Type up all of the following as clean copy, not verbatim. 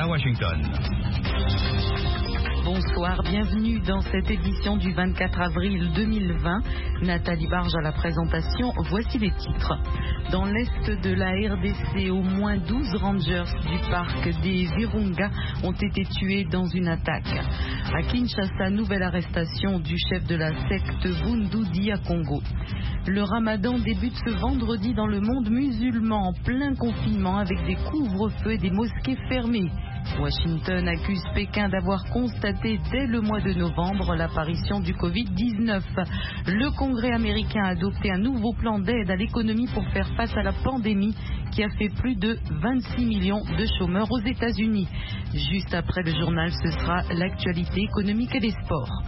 Washington. Bonsoir, bienvenue dans cette édition du 24 avril 2020. Nathalie Barge à la présentation, voici les titres. Dans l'est de la RDC, au moins 12 rangers du parc des Virunga ont été tués dans une attaque. À Kinshasa, nouvelle arrestation du chef de la secte Bundu Dia Congo. Le ramadan débute ce vendredi dans le monde musulman en plein confinement avec des couvre-feux et des mosquées fermées. Washington accuse Pékin d'avoir constaté dès le mois de novembre l'apparition du Covid-19. Le Congrès américain a adopté un nouveau plan d'aide à l'économie pour faire face à la pandémie qui a fait plus de 26 millions de chômeurs aux États-Unis. Juste après le journal, ce sera l'actualité économique et des sports.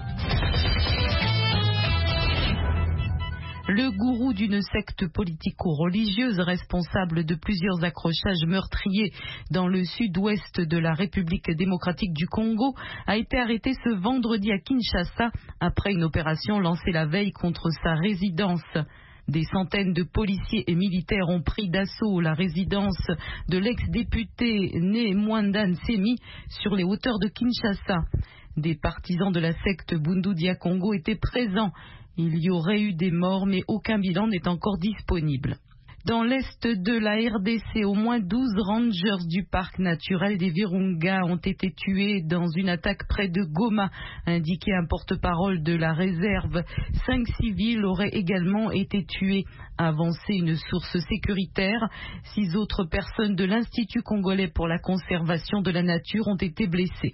Le gourou d'une secte politico-religieuse responsable de plusieurs accrochages meurtriers dans le sud-ouest de la République démocratique du Congo a été arrêté ce vendredi à Kinshasa après une opération lancée la veille contre sa résidence. Des centaines de policiers et militaires ont pris d'assaut la résidence de l'ex-député né Mwanda Nsemi sur les hauteurs de Kinshasa. Des partisans de la secte Bundu Dia Congo étaient présents. Il y aurait eu des morts, mais aucun bilan n'est encore disponible. Dans l'est de la RDC, au moins 12 rangers du parc naturel des Virunga ont été tués dans une attaque près de Goma, indiqué un porte-parole de la réserve. 5 civils auraient également été tués, a avancé une source sécuritaire. 6 autres personnes de l'Institut congolais pour la conservation de la nature ont été blessées.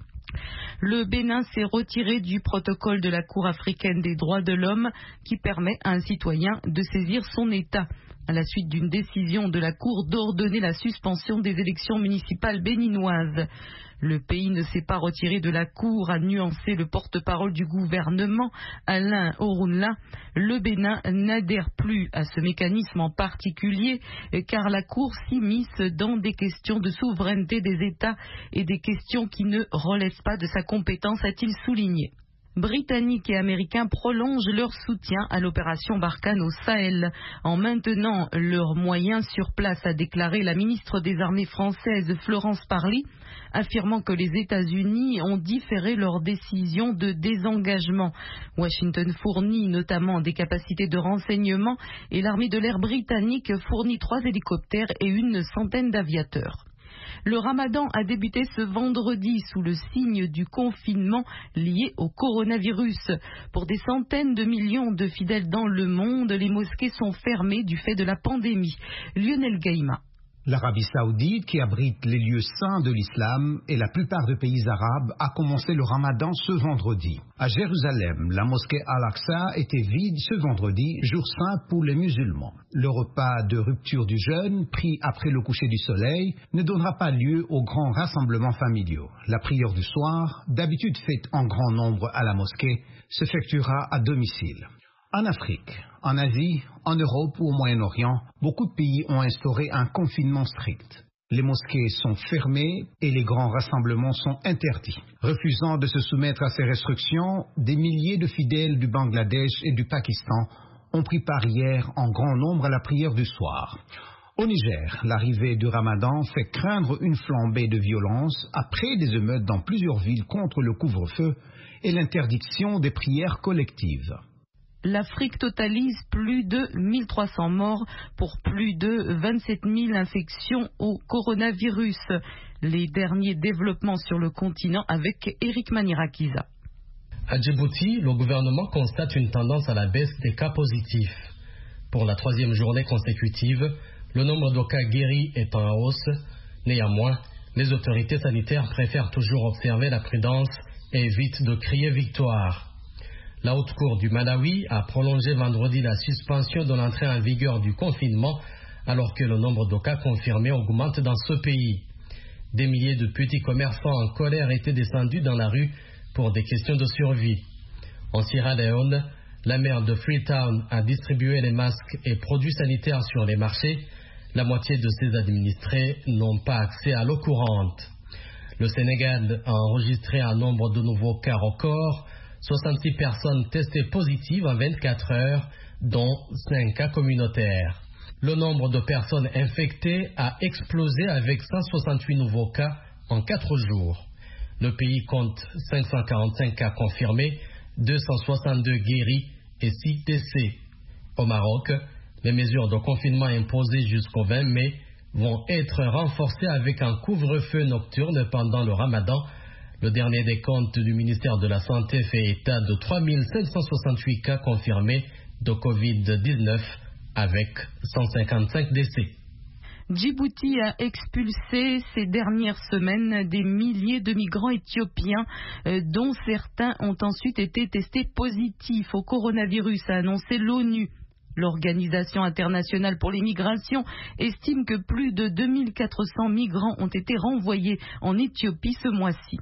Le Bénin s'est retiré du protocole de la Cour africaine des droits de l'homme qui permet à un citoyen de saisir son État. À la suite d'une décision de la Cour d'ordonner la suspension des élections municipales béninoises. Le pays ne s'est pas retiré de la Cour, a nuancé le porte-parole du gouvernement, Alain Orunla. Le Bénin n'adhère plus à ce mécanisme en particulier, car la Cour s'immisce dans des questions de souveraineté des États et des questions qui ne relèvent pas de sa compétence, a-t-il souligné. Britanniques et Américains prolongent leur soutien à l'opération Barkhane au Sahel en maintenant leurs moyens sur place, a déclaré la ministre des Armées française Florence Parly, affirmant que les États-Unis ont différé leur décision de désengagement. Washington fournit notamment des capacités de renseignement et l'armée de l'air britannique fournit 3 hélicoptères et une centaine d'aviateurs. Le ramadan a débuté ce vendredi sous le signe du confinement lié au coronavirus. Pour des centaines de millions de fidèles dans le monde, les mosquées sont fermées du fait de la pandémie. Lionel Gaïma. L'Arabie Saoudite, qui abrite les lieux saints de l'islam et la plupart des pays arabes, a commencé le ramadan ce vendredi. À Jérusalem, la mosquée Al-Aqsa était vide ce vendredi, jour saint pour les musulmans. Le repas de rupture du jeûne, pris après le coucher du soleil, ne donnera pas lieu aux grands rassemblements familiaux. La prière du soir, d'habitude faite en grand nombre à la mosquée, s'effectuera à domicile. En Afrique, en Asie, en Europe ou au Moyen-Orient, beaucoup de pays ont instauré un confinement strict. Les mosquées sont fermées et les grands rassemblements sont interdits. Refusant de se soumettre à ces restrictions, des milliers de fidèles du Bangladesh et du Pakistan ont pris part hier en grand nombre à la prière du soir. Au Niger, l'arrivée du ramadan fait craindre une flambée de violence après des émeutes dans plusieurs villes contre le couvre-feu et l'interdiction des prières collectives. L'Afrique totalise plus de 1300 morts pour plus de 27 000 infections au coronavirus. Les derniers développements sur le continent avec Eric Manirakiza. À Djibouti, le gouvernement constate une tendance à la baisse des cas positifs. Pour la 3e journée consécutive, le nombre de cas guéris est en hausse. Néanmoins, les autorités sanitaires préfèrent toujours observer la prudence et évitent de crier victoire. La Haute Cour du Malawi a prolongé vendredi la suspension de l'entrée en vigueur du confinement alors que le nombre de cas confirmés augmente dans ce pays. Des milliers de petits commerçants en colère étaient descendus dans la rue pour des questions de survie. En Sierra Leone, la maire de Freetown a distribué les masques et produits sanitaires sur les marchés. La moitié de ses administrés n'ont pas accès à l'eau courante. Le Sénégal a enregistré un nombre de nouveaux cas records. 66 personnes testées positives en 24 heures, dont 5 cas communautaires. Le nombre de personnes infectées a explosé avec 168 nouveaux cas en 4 jours. Le pays compte 545 cas confirmés, 262 guéris et 6 décès. Au Maroc, les mesures de confinement imposées jusqu'au 20 mai vont être renforcées avec un couvre-feu nocturne pendant le Ramadan. Le dernier décompte du ministère de la Santé fait état de 3768 cas confirmés de Covid-19 avec 155 décès. Djibouti a expulsé ces dernières semaines des milliers de migrants éthiopiens dont certains ont ensuite été testés positifs au coronavirus, a annoncé l'ONU. L'Organisation internationale pour les migrations estime que plus de 2400 migrants ont été renvoyés en Éthiopie ce mois-ci.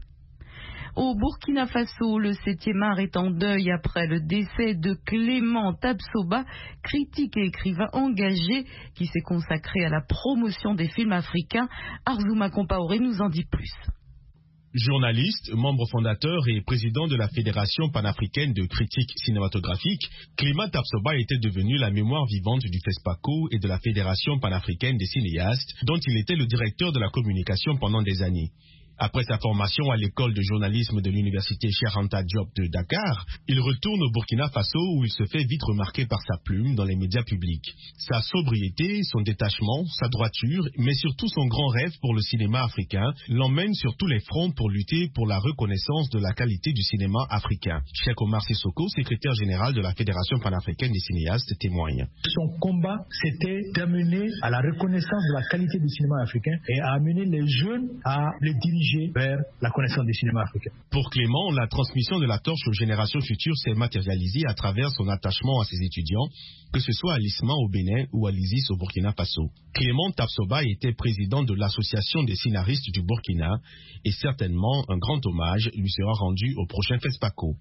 Au Burkina Faso, le 7e art est en deuil après le décès de Clément Tabsoba, critique et écrivain engagé qui s'est consacré à la promotion des films africains. Arzouma Compaoré nous en dit plus. Journaliste, membre fondateur et président de la Fédération panafricaine de critiques cinématographiques, Clément Tabsoba était devenu la mémoire vivante du FESPACO et de la Fédération panafricaine des cinéastes, dont il était le directeur de la communication pendant des années. Après sa formation à l'école de journalisme de l'université Cheikh Anta Diop de Dakar, il retourne au Burkina Faso où il se fait vite remarquer par sa plume dans les médias publics. Sa sobriété, son détachement, sa droiture, mais surtout son grand rêve pour le cinéma africain l'emmènent sur tous les fronts pour lutter pour la reconnaissance de la qualité du cinéma africain. Cheikh Omar Sissoko, secrétaire général de la Fédération panafricaine des cinéastes, témoigne. Son combat, c'était d'amener à la reconnaissance de la qualité du cinéma africain et à amener les jeunes à les diriger vers la connaissance du cinéma africain. Pour Clément, la transmission de la torche aux générations futures s'est matérialisée à travers son attachement à ses étudiants, que ce soit à l'ISMA au Bénin ou à l'ISIS au Burkina Faso. Clément Tabsoba était président de l'Association des scénaristes du Burkina et certainement un grand hommage lui sera rendu au prochain FESPACO.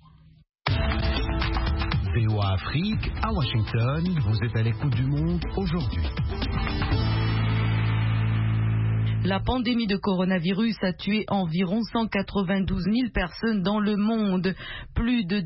VOA Afrique, à Washington, vous êtes à l'écoute du monde aujourd'hui. La pandémie de coronavirus a tué environ 192 000 personnes dans le monde. Plus de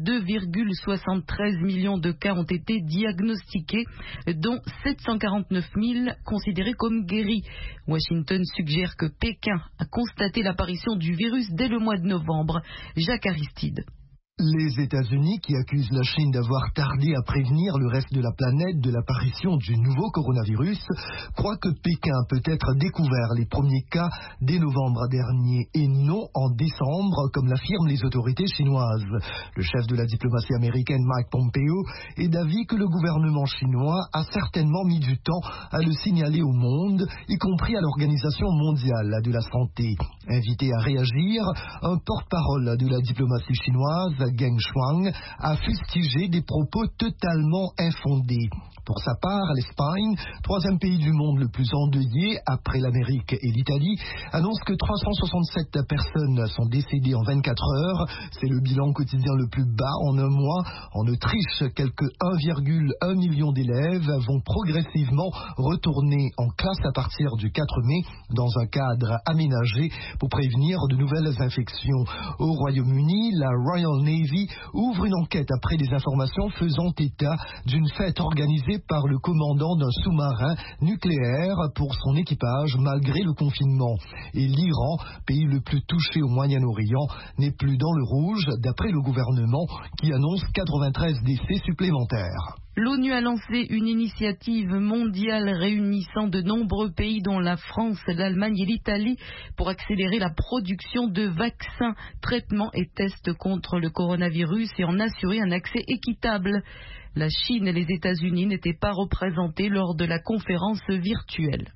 2,73 millions de cas ont été diagnostiqués, dont 749 000 considérés comme guéris. Washington suggère que Pékin a constaté l'apparition du virus dès le mois de novembre. Jacques Aristide. Les États-Unis, qui accusent la Chine d'avoir tardé à prévenir le reste de la planète de l'apparition du nouveau coronavirus, croient que Pékin a peut-être découvert les premiers cas dès novembre dernier et non en décembre, comme l'affirment les autorités chinoises. Le chef de la diplomatie américaine, Mike Pompeo, est d'avis que le gouvernement chinois a certainement mis du temps à le signaler au monde, y compris à l'Organisation mondiale de la santé. Invité à réagir, un porte-parole de la diplomatie chinoise, Geng Shuang, a fustigé des propos totalement infondés. Pour sa part, l'Espagne, troisième pays du monde le plus endeuillé après l'Amérique et l'Italie, annonce que 367 personnes sont décédées en 24 heures. C'est le bilan quotidien le plus bas en un mois. En Autriche, quelques 1,1 million d'élèves vont progressivement retourner en classe à partir du 4 mai dans un cadre aménagé pour prévenir de nouvelles infections. Au Royaume-Uni, la Royal Navy ouvre une enquête après des informations faisant état d'une fête organisée par le commandant d'un sous-marin nucléaire pour son équipage malgré le confinement. Et l'Iran, pays le plus touché au Moyen-Orient, n'est plus dans le rouge d'après le gouvernement qui annonce 93 décès supplémentaires. L'ONU a lancé une initiative mondiale réunissant de nombreux pays dont la France, l'Allemagne et l'Italie pour accélérer la production de vaccins, traitements et tests contre le coronavirus et en assurer un accès équitable. La Chine et les États-Unis n'étaient pas représentés lors de la conférence virtuelle.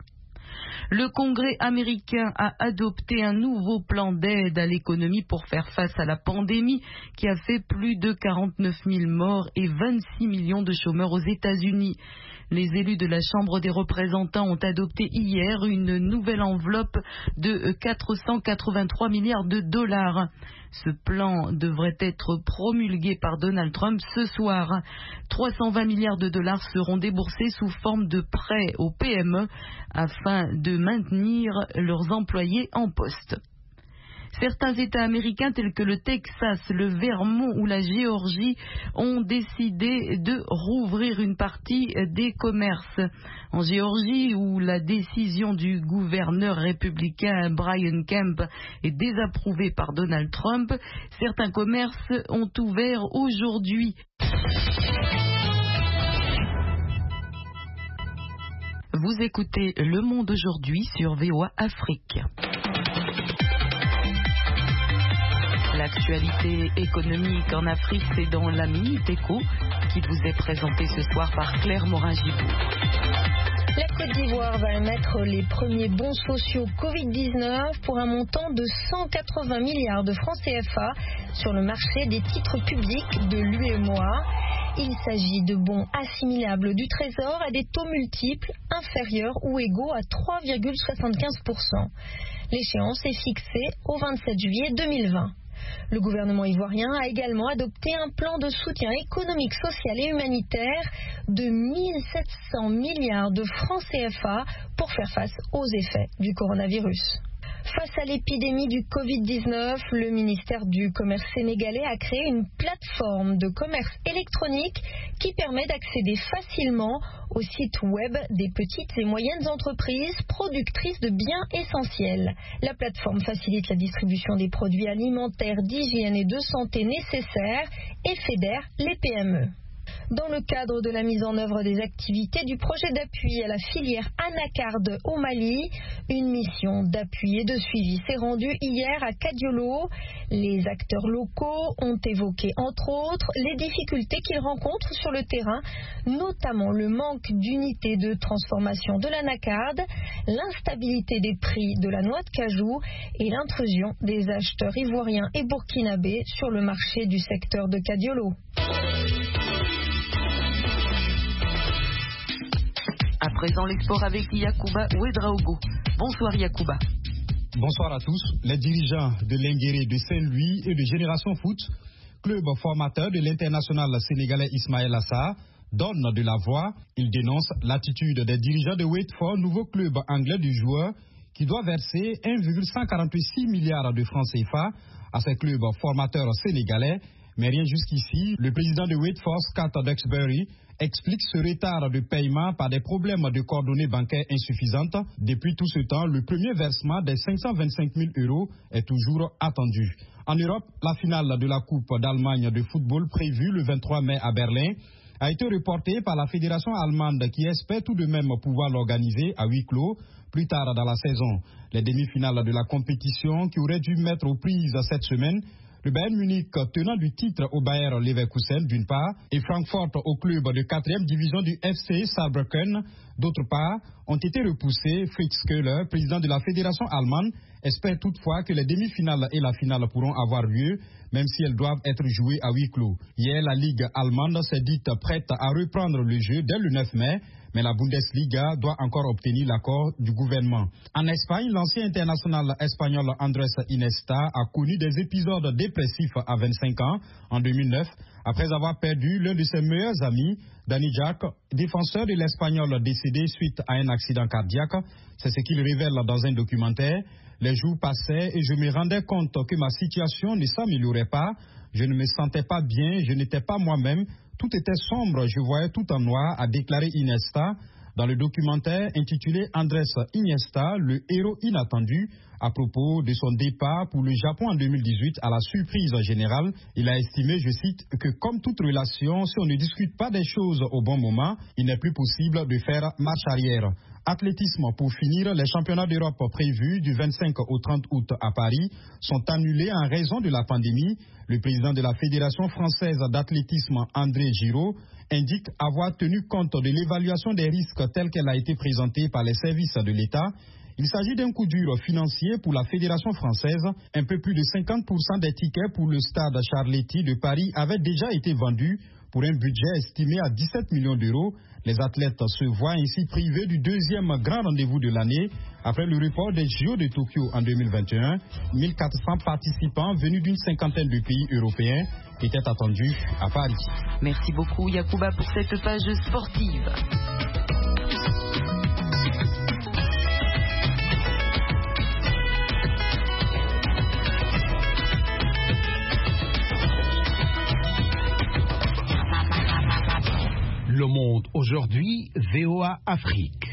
Le Congrès américain a adopté un nouveau plan d'aide à l'économie pour faire face à la pandémie qui a fait plus de 49 000 morts et 26 millions de chômeurs aux États-Unis. Les élus de la Chambre des représentants ont adopté hier une nouvelle enveloppe de 483 milliards de dollars. Ce plan devrait être promulgué par Donald Trump ce soir. 320 milliards de dollars seront déboursés sous forme de prêts aux PME afin de maintenir leurs employés en poste. Certains États américains tels que le Texas, le Vermont ou la Géorgie ont décidé de rouvrir une partie des commerces. En Géorgie, où la décision du gouverneur républicain Brian Kemp est désapprouvée par Donald Trump, certains commerces ont ouvert aujourd'hui. Vous écoutez Le Monde aujourd'hui sur VOA Afrique. L'actualité économique en Afrique, c'est dans la Minute Éco qui vous est présentée ce soir par Claire Morin-Gibourg. La Côte d'Ivoire va émettre les premiers bons sociaux Covid-19 pour un montant de 180 milliards de francs CFA sur le marché des titres publics de l'UEMOA. Il s'agit de bons assimilables du Trésor à des taux multiples inférieurs ou égaux à 3,75%. L'échéance est fixée au 27 juillet 2020. Le gouvernement ivoirien a également adopté un plan de soutien économique, social et humanitaire de 1700 milliards de francs CFA pour faire face aux effets du coronavirus. Face à l'épidémie du Covid-19, le ministère du Commerce sénégalais a créé une plateforme de commerce électronique qui permet d'accéder facilement au site web des petites et moyennes entreprises productrices de biens essentiels. La plateforme facilite la distribution des produits alimentaires, d'hygiène et de santé nécessaires et fédère les PME. Dans le cadre de la mise en œuvre des activités du projet d'appui à la filière anacarde au Mali, une mission d'appui et de suivi s'est rendue hier à Kadiolo. Les acteurs locaux ont évoqué entre autres les difficultés qu'ils rencontrent sur le terrain, notamment le manque d'unités de transformation de l'anacarde, l'instabilité des prix de la noix de cajou et l'intrusion des acheteurs ivoiriens et burkinabés sur le marché du secteur de Kadiolo. À présent, les sports avec Yacouba Ouedraogo. Bonsoir Yacouba. Bonsoir à tous. Les dirigeants de l'Inguéré, de Saint-Louis et de Génération Foot, club formateur de l'international sénégalais Ismaël Assar, donnent de la voix. Ils dénoncent l'attitude des dirigeants de Watford, nouveau club anglais du joueur, qui doit verser 1,146 milliards de francs CFA à ces clubs formateurs sénégalais. Mais rien jusqu'ici, le président de Watford, Scott Duxbury, explique ce retard de paiement par des problèmes de coordonnées bancaires insuffisantes. Depuis tout ce temps, le premier versement des 525 000 € est toujours attendu. En Europe, la finale de la Coupe d'Allemagne de football prévue le 23 mai à Berlin a été reportée par la fédération allemande qui espère tout de même pouvoir l'organiser à huis clos plus tard dans la saison. Les demi-finales de la compétition qui auraient dû mettre aux prises cette semaine, le Bayern Munich tenant du titre au Bayer Leverkusen d'une part et Francfort au club de 4e division du FC Saarbrücken d'autre part ont été repoussés. Fritz Köhler, président de la fédération allemande, espère toutefois que les demi-finales et la finale pourront avoir lieu, même si elles doivent être jouées à huis clos. Hier, la Ligue allemande s'est dite prête à reprendre le jeu dès le 9 mai, mais la Bundesliga doit encore obtenir l'accord du gouvernement. En Espagne, l'ancien international espagnol Andrés Iniesta a connu des épisodes dépressifs à 25 ans, en 2009, après avoir perdu l'un de ses meilleurs amis, Dani Jack, défenseur de l'Espagnol décédé suite à un accident cardiaque. C'est ce qu'il révèle dans un documentaire. Les jours passaient et je me rendais compte que ma situation ne s'améliorait pas. Je ne me sentais pas bien, je n'étais pas moi-même. Tout était sombre, je voyais tout en noir, a déclaré Iniesta dans le documentaire intitulé Andrés Iniesta, le héros inattendu, à propos de son départ pour le Japon en 2018 à la surprise générale. Il a estimé, je cite, que comme toute relation, si on ne discute pas des choses au bon moment, il n'est plus possible de faire marche arrière. Athlétisme, pour finir, les championnats d'Europe prévus du 25 au 30 août à Paris sont annulés en raison de la pandémie. Le président de la Fédération française d'athlétisme, André Giraud, indique avoir tenu compte de l'évaluation des risques telle qu'elle a été présentée par les services de l'État. Il s'agit d'un coup dur financier pour la Fédération française. Un peu plus de 50% des tickets pour le stade Charletti de Paris avaient déjà été vendus pour un budget estimé à 17 millions d'euros. Les athlètes se voient ainsi privés du deuxième grand rendez-vous de l'année après le report des JO de Tokyo en 2021. 1400 participants venus d'une cinquantaine de pays européens étaient attendus à Paris. Merci beaucoup Yacouba pour cette page sportive. Le Monde aujourd'hui, VOA Afrique.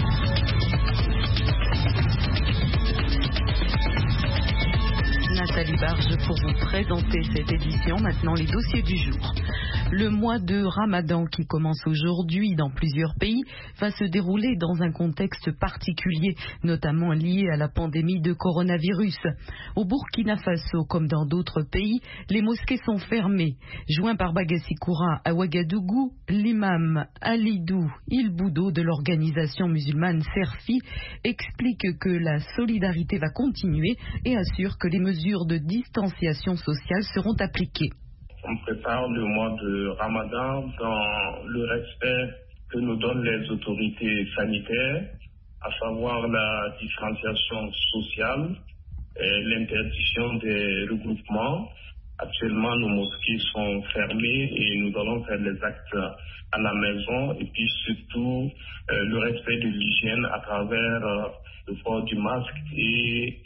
Nathalie Barge pour vous présenter cette édition. Maintenant, les dossiers du jour. Le mois de Ramadan qui commence aujourd'hui dans plusieurs pays va se dérouler dans un contexte particulier, notamment lié à la pandémie de coronavirus. Au Burkina Faso, comme dans d'autres pays, les mosquées sont fermées. Joint par Bagassi Koura à Ouagadougou, l'imam Alidou Ilboudo de l'organisation musulmane Serfi explique que la solidarité va continuer et assure que les mesures de distanciation sociale seront appliquées. On prépare le mois de Ramadan dans le respect que nous donnent les autorités sanitaires, à savoir la distanciation sociale et l'interdiction des regroupements. Actuellement, nos mosquées sont fermées et nous allons faire les actes à la maison et puis surtout le respect de l'hygiène à travers le port du masque et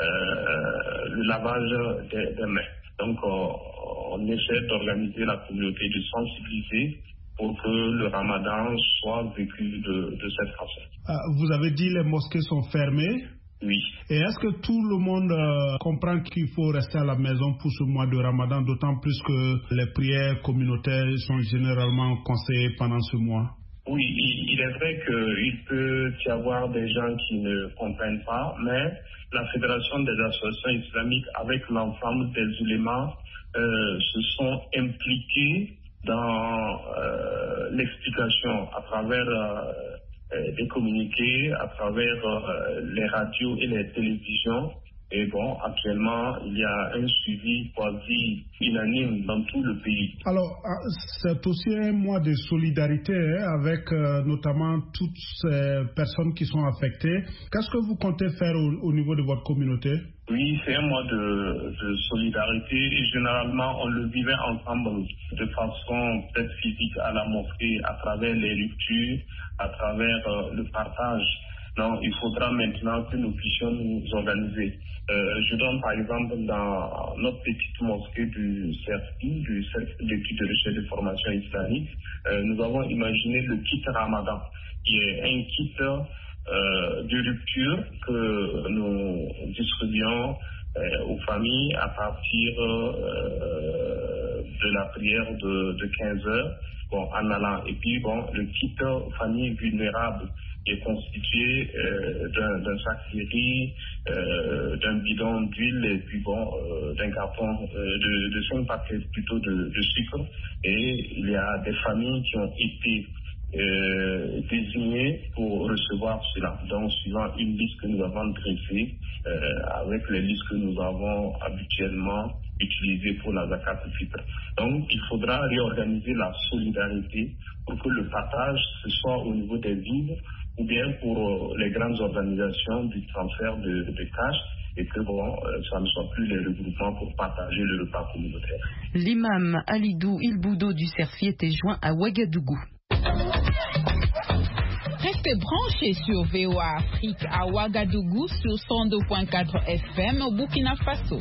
le lavage des mains. Donc, on essaie d'organiser la communauté, de sensibiliser pour que le Ramadan soit vécu de cette façon. Vous avez dit les mosquées sont fermées? Oui. Et est-ce que tout le monde comprend qu'il faut rester à la maison pour ce mois de Ramadan, d'autant plus que les prières communautaires sont généralement conseillées pendant ce mois? Oui, il est vrai qu'il peut y avoir des gens qui ne comprennent pas, mais la Fédération des associations islamiques, avec l'ensemble des ulémas, se sont impliqués dans l'explication à travers des communiqués, à travers les radios et les télévisions. Et bon, actuellement, il y a un suivi quasi unanime dans tout le pays. Alors, c'est aussi un mois de solidarité avec notamment toutes ces personnes qui sont affectées. Qu'est-ce que vous comptez faire au niveau de votre communauté? Oui, c'est un mois de solidarité et généralement, on le vivait ensemble de façon peut-être physique à la mosquée, à travers les ruptures, à travers le partage. Non, il faudra maintenant que nous puissions nous organiser. Je donne par exemple dans notre petite mosquée du CERFI, du Cercle d'études de recherche et de formation islamique, nous avons imaginé le kit Ramadan, qui est un kit de rupture que nous distribuons aux familles à partir de la prière de 15 heures, en allant. Et puis le kit famille vulnérable qui est constitué d'un sac de riz, d'un bidon d'huile et puis d'un carton de 5 paquets plutôt de sucre. Et il y a des familles qui ont été désignées pour recevoir cela. Donc, suivant une liste que nous avons dressée avec les listes que nous avons habituellement utilisées pour la zakat al-fitr. Donc, il faudra réorganiser la solidarité pour que le partage, ce soit au niveau des villes ou bien pour les grandes organisations du transfert de cash et que ça ne soit plus les regroupements pour partager le repas communautaire. L'imam Alidou Ilboudo du Serfi était joint à Ouagadougou. Restez branchés sur VOA Afrique à Ouagadougou sur 102.4 FM au Burkina Faso.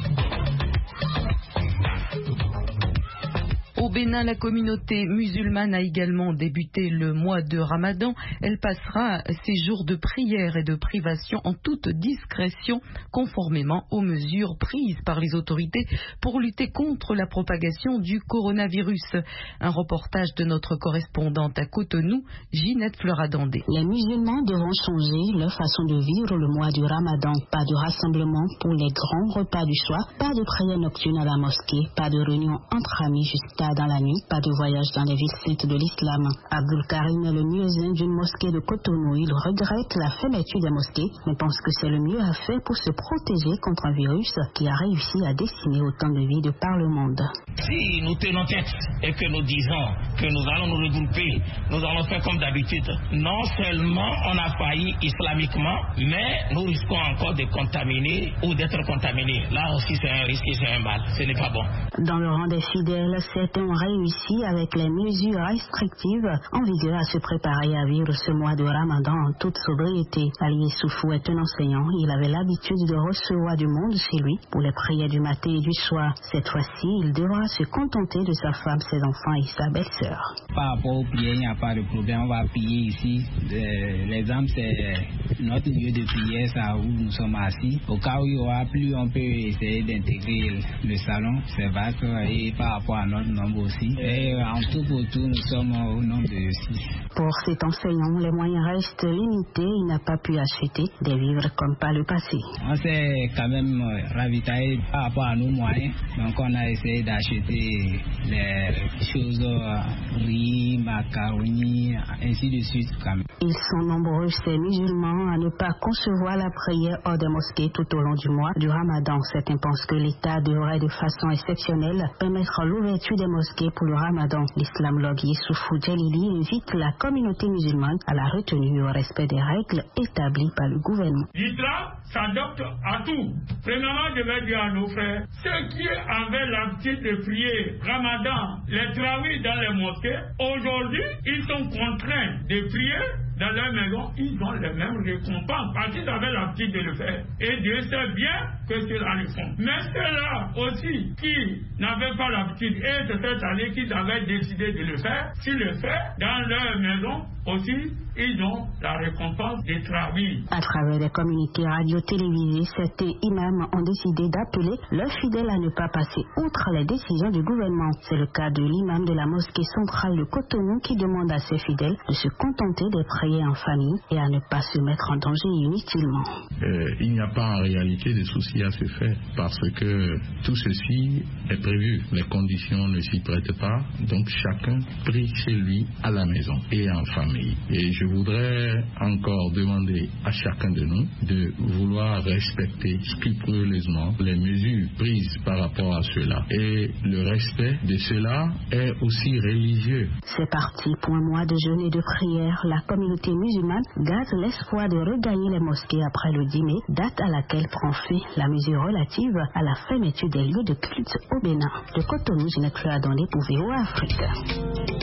Au Bénin, la communauté musulmane a également débuté le mois de Ramadan. Elle passera ses jours de prière et de privation en toute discrétion, conformément aux mesures prises par les autorités pour lutter contre la propagation du coronavirus. Un reportage de notre correspondante à Cotonou, Ginette Fleuradandé. Les musulmans devront changer leur façon de vivre le mois du Ramadan. Pas de rassemblement pour les grands repas du soir, pas de prière nocturne à la mosquée, pas de réunion entre amis jusqu'à dans la nuit, pas de voyage dans les villes saintes de l'islam. Abdul Karim est le muezzin d'une mosquée de Cotonou. Il regrette la fermeture des mosquées, mais pense que c'est le mieux à faire pour se protéger contre un virus qui a réussi à décimer autant de vies de par le monde. Si nous tenons tête et que nous disons que nous allons nous regrouper, nous allons faire comme d'habitude, non seulement on a failli islamiquement, mais nous risquons encore de contaminer ou d'être contaminés. Là aussi c'est un risque et c'est un mal. Ce n'est pas bon. Dans le rang des fidèles, certains ont réussi avec les mesures restrictives en vigueur à se préparer à vivre ce mois de Ramadan en toute sobriété. Ali Soufou est un enseignant. Il avait l'habitude de recevoir du monde chez lui pour les prières du matin et du soir. Cette fois-ci, il devra se contenter de sa femme, ses enfants et sa belle-sœur. Par rapport aux prières, il n'y a pas de problème. On va prier ici. L'exemple, c'est notre lieu de prière, ça où nous sommes assis. Au cas où il y aura plus, on peut essayer d'intégrer le salon. C'est vaste et par rapport à notre nombre aussi. Et en tout pour tout, nous sommes au nombre de 6. Pour cet enseignant, les moyens restent limités. Il n'a pas pu acheter des vivres comme par le passé. On s'est quand même ravitaillé par rapport à nos moyens. Donc on a essayé d'acheter les choses, riz, macaroni, ainsi de suite quand même. Ils sont nombreux, ces musulmans, à ne pas concevoir la prière hors des mosquées tout au long du mois du Ramadan. Certains pensent que l'État devrait de façon exceptionnelle permettre l'ouverture des mosquées pour le Ramadan. L'islamologue Youssoufou Djelili invite la communauté musulmane à la retenue et au respect des règles établies par le gouvernement. L'islam s'adapte à tout. Premièrement, je vais dire à nos frères, ceux qui avaient l'habitude de prier Ramadan, les tarawih dans les mosquées, aujourd'hui, ils sont contraints de prier dans leur maison, ils ont les mêmes récompenses parce qu'ils avaient l'habitude de le faire. Et Dieu sait bien que ceux-là le font. Mais ceux-là aussi qui n'avaient pas l'habitude et de cette année qu'ils avaient décidé de le faire, s'ils le font dans leur maison aussi, ils ont la récompense des travaux. À travers les communiqués radio-télévisés, certains imams ont décidé d'appeler leurs fidèles à ne pas passer outre les décisions du gouvernement. C'est le cas de l'imam de la mosquée centrale de Cotonou qui demande à ses fidèles de se contenter des prières en famille et à ne pas se mettre en danger inutilement. Il n'y a pas en réalité de souci à se faire parce que tout ceci est prévu. Les conditions ne s'y prêtent pas, donc chacun prie chez lui à la maison et en famille. Et je voudrais encore demander à chacun de nous de vouloir respecter scrupuleusement les mesures prises par rapport à cela. Et le respect de cela est aussi religieux. C'est parti pour un mois de jeûne et de prière. La communauté musulmane garde l'espoir de regagner les mosquées après le dîner, date à laquelle prend fin la mesure relative à la fermeture des lieux de culte au Bénin. De Cotonou, je n'ai plus à donner pour VOA Afrique.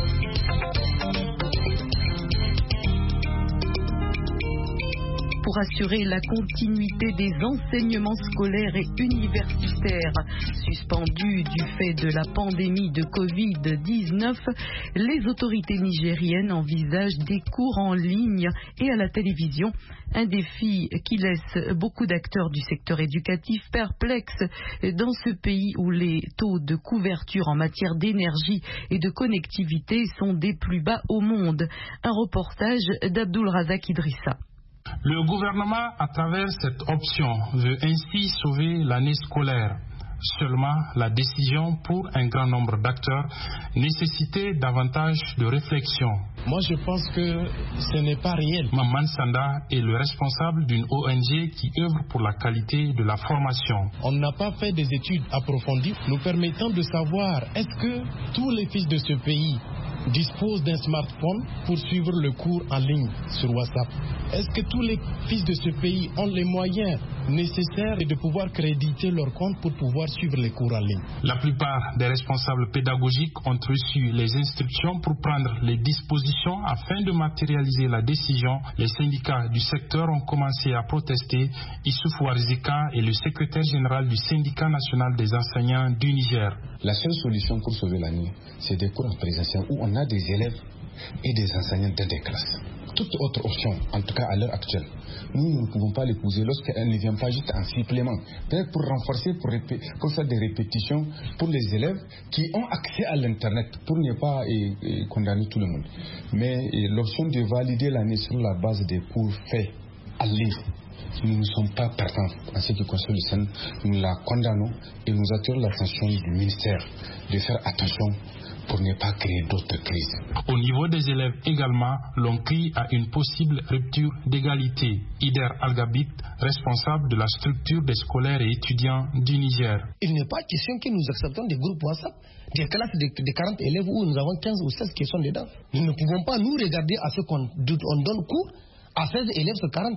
Pour assurer la continuité des enseignements scolaires et universitaires suspendus du fait de la pandémie de Covid-19, les autorités nigériennes envisagent des cours en ligne et à la télévision, un défi qui laisse beaucoup d'acteurs du secteur éducatif perplexes dans ce pays où les taux de couverture en matière d'énergie et de connectivité sont des plus bas au monde. Un reportage d'Abdul Razak Idrissa. Le gouvernement, à travers cette option, veut ainsi sauver l'année scolaire. Seulement, la décision pour un grand nombre d'acteurs nécessitait davantage de réflexion. Moi, je pense que ce n'est pas réel. Maman Sanda est le responsable d'une ONG qui œuvre pour la qualité de la formation. On n'a pas fait des études approfondies nous permettant de savoir est-ce que tous les fils de ce pays disposent d'un smartphone pour suivre le cours en ligne sur WhatsApp. Est-ce que tous les fils de ce pays ont les moyens nécessaires de pouvoir créditer leur compte pour pouvoir suivre les cours en ligne? La plupart des responsables pédagogiques ont reçu les instructions pour prendre les dispositions afin de matérialiser la décision. Les syndicats du secteur ont commencé à protester. Issoufou Arzika est le secrétaire général du syndicat national des enseignants du Niger. La seule solution pour sauver l'année, c'est des cours en présentiel où on a des élèves et des enseignants dans des classes. Toute autre option, en tout cas à l'heure actuelle, nous ne pouvons pas l'épouser lorsqu'elle ne vient pas juste en supplément. Peut-être pour renforcer, pour faire des répétitions pour les élèves qui ont accès à l'Internet, pour ne pas condamner tout le monde. Mais l'option de valider l'année sur la base des cours faits à ligne, nous ne sommes pas partants en ce qui concerne le SEN. Nous la condamnons et nous attirons l'attention du ministère de faire attention pour ne pas créer d'autres crises. Au niveau des élèves également, l'on crie à une possible rupture d'égalité. Ider Algabit, responsable de la structure des scolaires et étudiants du Niger. Il n'est pas question que nous acceptons des groupes WhatsApp, des classes de 40 élèves où nous avons 15 ou 16 qui sont dedans. Nous ne pouvons pas nous regarder à ce qu'on donne cours à 16 élèves sur 40.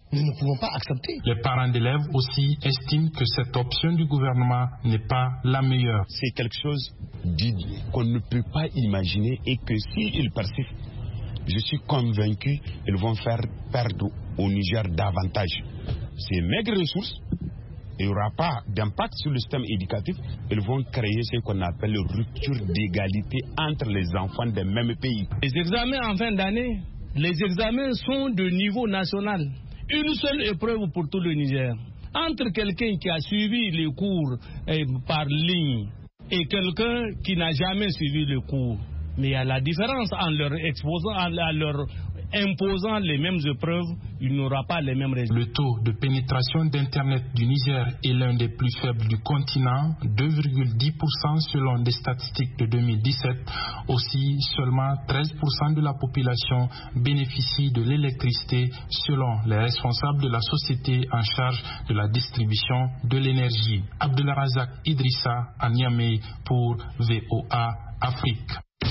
Nous ne pouvons pas accepter. Les parents d'élèves aussi estiment que cette option du gouvernement n'est pas la meilleure. C'est quelque chose qu'on ne peut pas imaginer et que s'ils persistent, je suis convaincu qu'ils vont faire perdre au Niger davantage. Ces maigres ressources, il n'y aura pas d'impact sur le système éducatif. Ils vont créer ce qu'on appelle une rupture d'égalité entre les enfants des mêmes pays. Les examens en fin d'année, les examens sont de niveau national. Une seule épreuve pour tout le Niger. Entre quelqu'un qui a suivi les cours par ligne et quelqu'un qui n'a jamais suivi le cours. Mais il y a la différence en leur exposant, en leur imposant les mêmes épreuves, il n'aura pas les mêmes résultats. Le taux de pénétration d'Internet du Niger est l'un des plus faibles du continent, 2,10% selon des statistiques de 2017. Aussi, seulement 13% de la population bénéficie de l'électricité selon les responsables de la société en charge de la distribution de l'énergie. Abdelrazak Idrissa à Niamey pour VOA Afrique.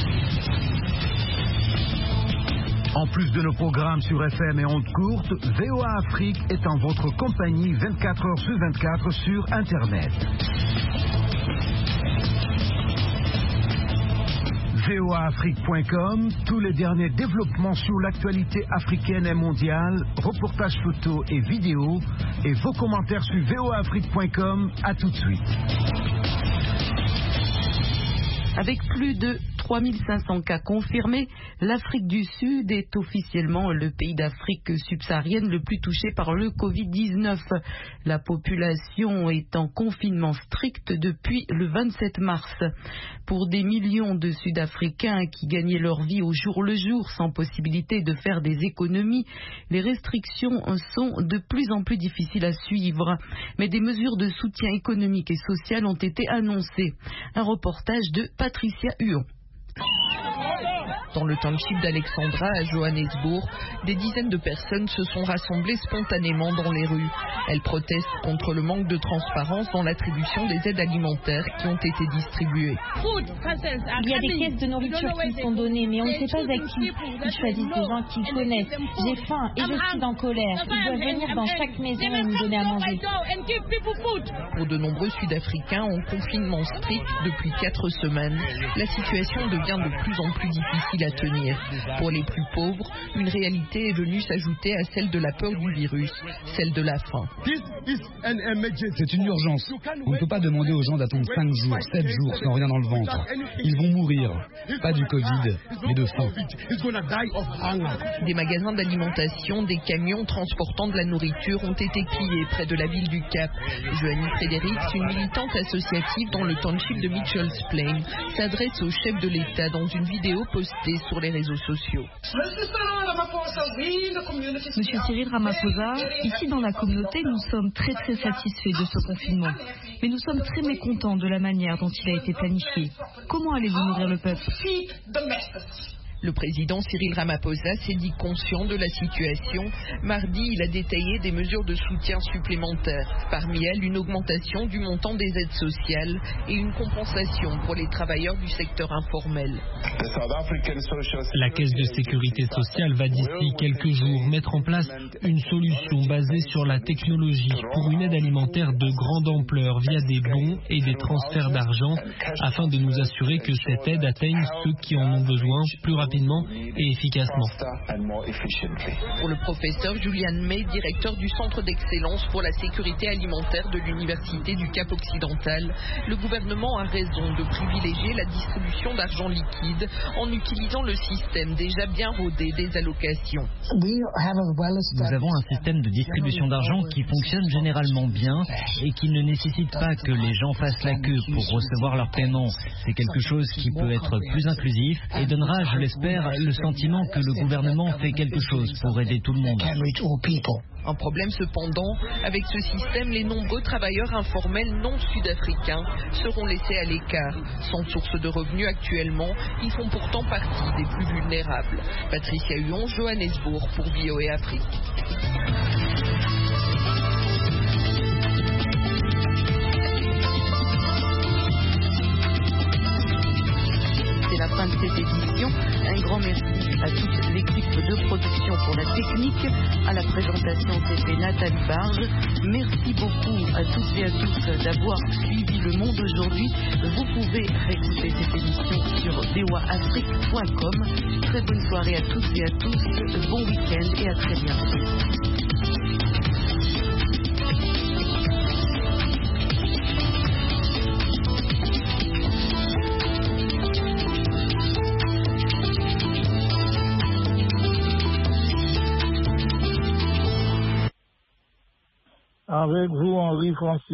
En plus de nos programmes sur FM et ondes courtes, VOA Afrique est en votre compagnie 24 heures sur 24 sur Internet. voaafrique.com, tous les derniers développements sur l'actualité africaine et mondiale, reportages photos et vidéos, et vos commentaires sur voaafrique.com. À tout de suite. Avec plus de 3500 cas confirmés, l'Afrique du Sud est officiellement le pays d'Afrique subsaharienne le plus touché par le Covid-19. La population est en confinement strict depuis le 27 mars. Pour des millions de Sud-Africains qui gagnaient leur vie au jour le jour sans possibilité de faire des économies, les restrictions sont de plus en plus difficiles à suivre. Mais des mesures de soutien économique et social ont été annoncées. Un reportage de Patricia Huon. Dans le township d'Alexandra, à Johannesburg, des dizaines de personnes se sont rassemblées spontanément dans les rues. Elles protestent contre le manque de transparence dans l'attribution des aides alimentaires qui ont été distribuées. Il y a des caisses de nourriture qui sont données, mais on ne sait pas à qui. Ils choisissent des gens qu'ils connaissent. J'ai faim et je suis en colère. Ils doivent venir dans chaque maison et nous donner à manger. Pour de nombreux Sud-Africains en confinement strict depuis 4 semaines, la situation devient de plus en plus difficile à tenir. Pour les plus pauvres, une réalité est venue s'ajouter à celle de la peur du virus, celle de la faim. C'est une urgence. On ne peut pas demander aux gens d'attendre 5 jours, 7 jours sans rien dans le ventre. Ils vont mourir. Pas du Covid, mais de faim. Des magasins d'alimentation, des camions transportant de la nourriture ont été pillés près de la ville du Cap. Joanie Fredericks, une militante associative dans le township de Mitchell's Plain, s'adresse au chef de l'État dans une vidéo postée sur les réseaux sociaux. Monsieur Cyril Ramaphosa, ici dans la communauté, nous sommes très satisfaits de ce confinement. Mais nous sommes très mécontents de la manière dont il a été planifié. Comment allez-vous nourrir le peuple ? Le président Cyril Ramaphosa s'est dit conscient de la situation. Mardi, il a détaillé des mesures de soutien supplémentaires. Parmi elles, une augmentation du montant des aides sociales et une compensation pour les travailleurs du secteur informel. La Caisse de sécurité sociale va d'ici quelques jours mettre en place une solution basée sur la technologie pour une aide alimentaire de grande ampleur via des bons et des transferts d'argent afin de nous assurer que cette aide atteigne ceux qui en ont besoin plus rapidement et efficacement. Pour le professeur Julian May, directeur du Centre d'excellence pour la sécurité alimentaire de l'Université du Cap Occidental, le gouvernement a raison de privilégier la distribution d'argent liquide en utilisant le système déjà bien rodé des allocations. Nous avons un système de distribution d'argent qui fonctionne généralement bien et qui ne nécessite pas que les gens fassent la queue pour recevoir leur paiement. C'est quelque chose qui peut être plus inclusif et donnera, je l'espère, le sentiment que le gouvernement fait quelque chose pour aider tout le monde. Un problème cependant, avec ce système, les nombreux travailleurs informels non sud-africains seront laissés à l'écart. Sans source de revenus actuellement, ils font pourtant partie des plus vulnérables. Patricia Huon, Johannesburg pour VOA Afrique. C'est la fin de cette édition. Un grand merci à toute l'équipe de production pour la technique. technique. À la présentation, c'était Nathalie Barge. Merci beaucoup à toutes et à tous d'avoir suivi Le Monde aujourd'hui. Vous pouvez réécouter cette émission sur voaafrique.com. Très bonne soirée à toutes et à tous. Bon week-end et à très bientôt. Avec vous, Henri Francis.